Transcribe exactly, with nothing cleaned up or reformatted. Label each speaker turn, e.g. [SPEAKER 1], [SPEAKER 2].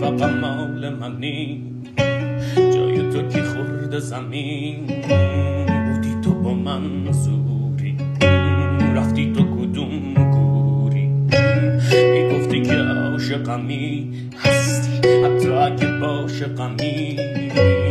[SPEAKER 1] فقط مال منی، جای تو کی خورد زمین. بودی تو با من زوری، رفتی تو کدوم گوری. میگفتی که عاشقمی هستی حتی اگه باشه غمی.